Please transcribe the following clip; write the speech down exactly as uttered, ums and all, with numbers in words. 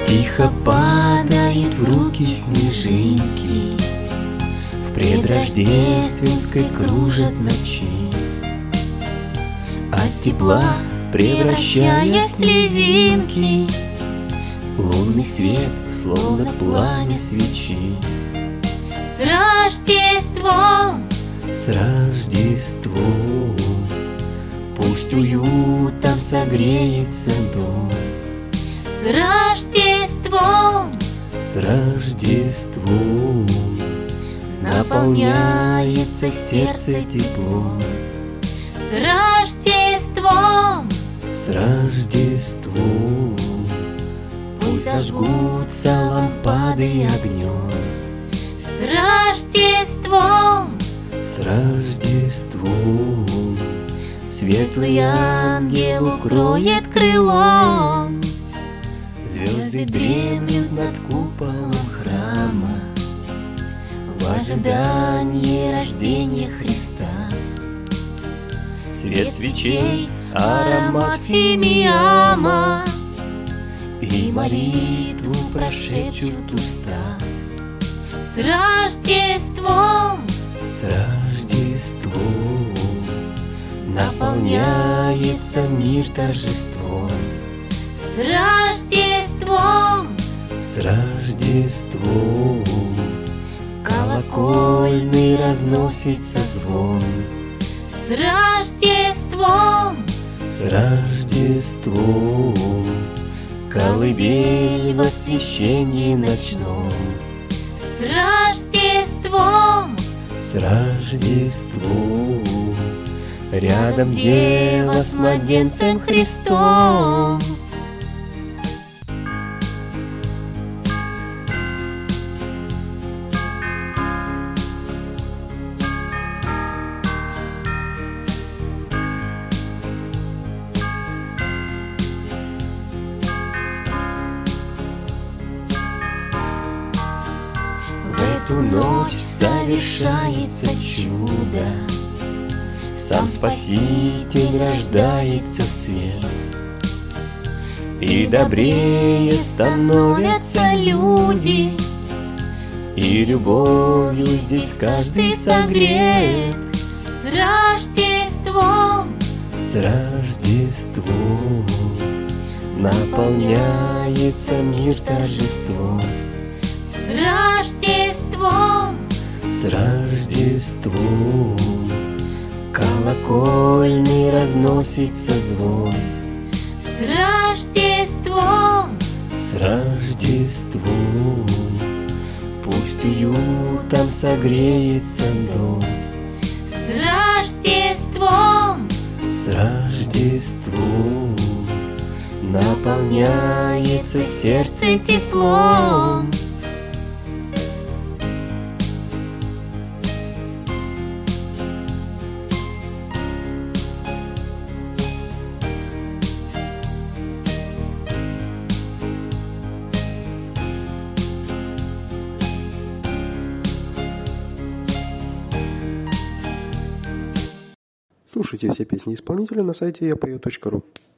Тихо падают в руки снежинки, в предрождественской кружат ночи, от тепла превращая в слезинки лунный свет, словно пламя свечи. С Рождеством! С Рождеством! Пусть уютом согреется дом. С Рождеством! С Рождеством! Наполняется сердце теплом. С Рождеством! С Рождеством! Пусть зажгутся лампады огнем. С Рождеством! С Рождеством! Светлый ангел укроет крылом. Звезды дремлют над куполом храма в ожидании рождения Христа. Свет свечей, аромат фимиама и молитву прошепчут уста. С Рождеством! С Рождеством! Наполняется мир торжеством. С Рождеством! С Рождеством! Колокольный разносится звон. С Рождеством! С Рождеством! Колыбель в освещении ночном. С Рождеством! С Рождеством! Рядом Дева с младенцем Христом. В эту ночь совершается чудо. Сам Спаситель рождается в свет, и добрее становятся люди, и любовью здесь каждый согрет. С Рождеством! С Рождеством! Наполняется мир торжеством. С Рождеством! С Рождеством! Колокольный разносится звон. С Рождеством! С Рождеством! Пусть уютом согреется дом. С Рождеством! С Рождеством! Наполняется сердце теплом. Слушайте все песни исполнителя на сайте я пою точка ру.